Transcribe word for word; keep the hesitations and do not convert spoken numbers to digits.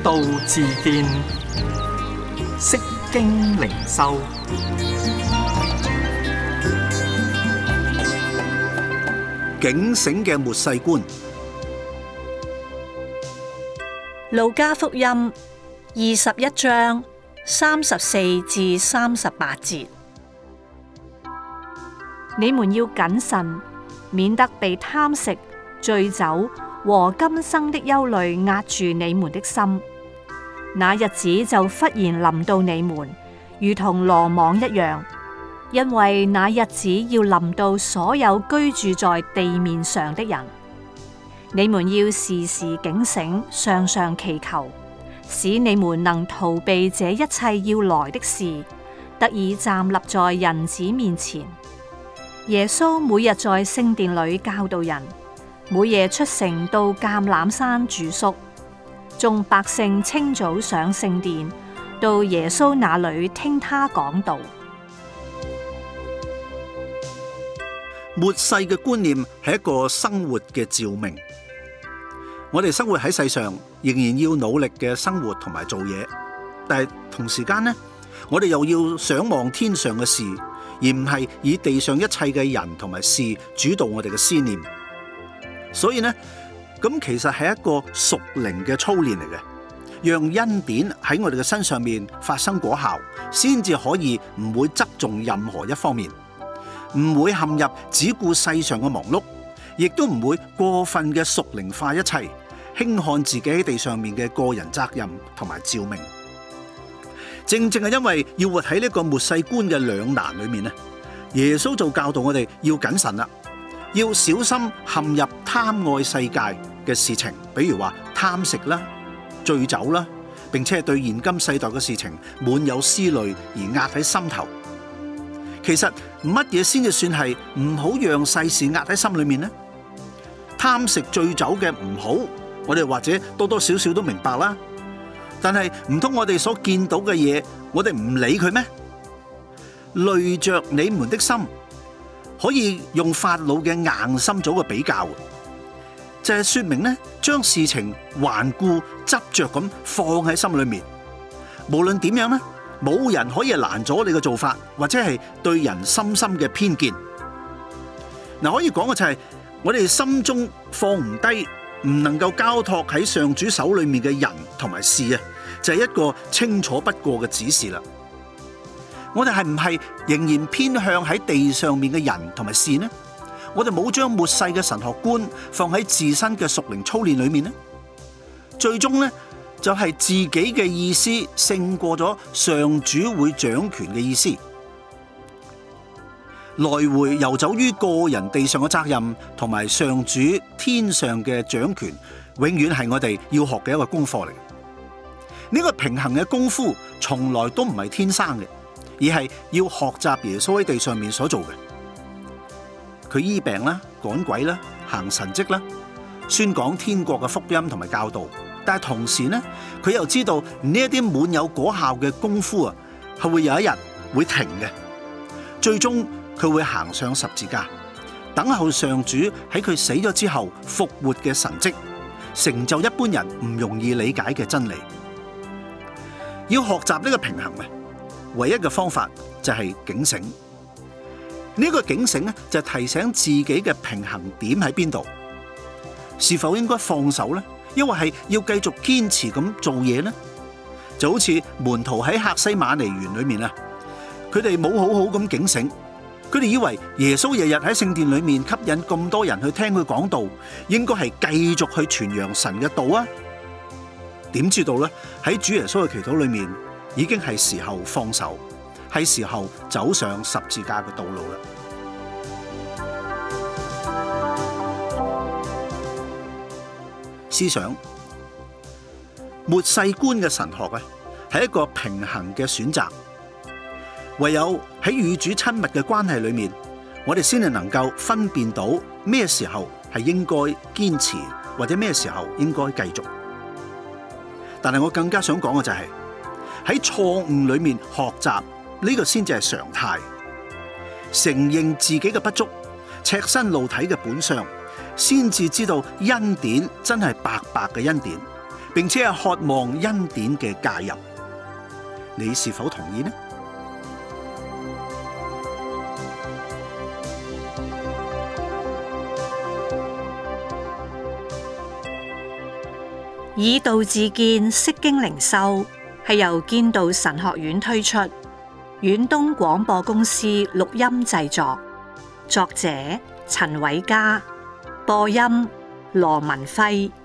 道自見，釋經靈修。 警醒嘅末世觀。 路加福音二十一章三十四至三十八節：你們要謹慎，免得被貪食、醉酒和今生的憂慮壓住你們的心。那日子就忽然臨到你們，如同羅網一樣。因為那日子要臨到所有居住在地面上的人，你們要時時警醒，常常祈求，使你們能逃避這一切要來的事，得以站立在人子面前。耶穌每日在聖殿裏教導人，每夜出城到橄欖山住宿，眾百姓清早上聖殿，到耶穌那裏聽他講道。 末世嘅觀念係一個生活嘅照明。我哋生活喺世上，仍然要努力嘅生活同埋做嘢，但係同時間呢，我哋又要想望天上嘅事，而唔係以地上一切嘅人同埋事主導我哋嘅思念。所以呢，咁其實係一個屬靈嘅操練嚟嘅，讓恩典喺我哋嘅身上面發生果效，先至可以唔會側重任何一方面。唔會陷入只顧世上嘅忙碌，亦都唔會過分嘅屬靈化一切，輕看自己喺地上面嘅個人責任同埋照明。正正係因為要活喺呢個末世觀嘅兩難裏面咧，耶穌就教導我哋要謹慎啦，要小心陷入貪愛世界嘅事情，比如話貪食啦、醉酒啦，並且係對現今世代嘅事情滿有思慮而壓喺心頭。其實乜嘢先至算係唔好讓世事壓喺心裏面呢？貪食醉酒嘅唔好，我哋或者多多少少都明白啦。但係唔通我哋所見到嘅嘢，我哋唔理佢咩？累着你們的心，可以用法老嘅硬心做個比較，就係說明呢，將事情頑固執着咁放喺心裏面，無論點樣呢，冇人可以攔阻你嘅做法，或者係對人深深嘅偏見。嗱，可以講嘅就係我哋心中放唔低，唔能夠交託喺上主手裏面嘅人同埋事啊，就係一個清楚不過嘅指示啦。我哋係唔係仍然偏向喺地上面嘅人同埋事呢？我哋冇將末世嘅神學觀放喺自身嘅屬靈操練裏面呢？最終呢，就係自己嘅意思勝過咗上主會掌權嘅意思，來回游走於個人地上嘅責任同埋上主天上嘅掌權，永遠係我哋要學嘅一個功課嚟。呢個平衡嘅功夫從來都唔係天生嘅，而係要學習耶穌喺地上面所做嘅。佢醫病啦、趕鬼啦、行神蹟啦、宣講天國嘅福音同埋教導。但係同時呢，佢又知道呢一啲滿有果效嘅功夫啊，係會有一日會停嘅。最終佢會行上十字架，等候上主喺佢死咗之後復活嘅神蹟，成就一般人唔容易理解嘅真理。要學習呢個平衡嘅唯一嘅方法就係警醒。呢個警醒呢，就係提醒自己嘅平衡點喺邊度，是否應該放手呢？抑或係要繼續堅持咁做嘢呢？就好似門徒喺客西馬尼園裏面啊，佢哋冇好好咁警醒，佢哋以為耶穌日日喺聖殿裏面吸引咁多人去聽佢講道，應該係繼續去傳揚神嘅道啊。點知道呢？喺主耶穌嘅祈禱裏面，已經係時候放手，係時候走上十字架嘅道路啦。思想末世觀嘅神學啊，係一個平衡嘅選擇。唯有喺與主親密嘅關係裏面，我哋先係能夠分辨到咩時候係應該堅持，或者咩時候應該繼續。但係我更加想講嘅就係喺錯誤裏面學習，呢個先至係常態。承認自己嘅不足，赤身露體嘅本相，先至知道恩典真係白白嘅恩典， 並且係渴望恩典嘅介入。你是否同意呢？ 以道自見，釋經靈修係由建道神學院推出，遠東廣播公司錄音製作，作者陳偉嘉，播音羅文輝。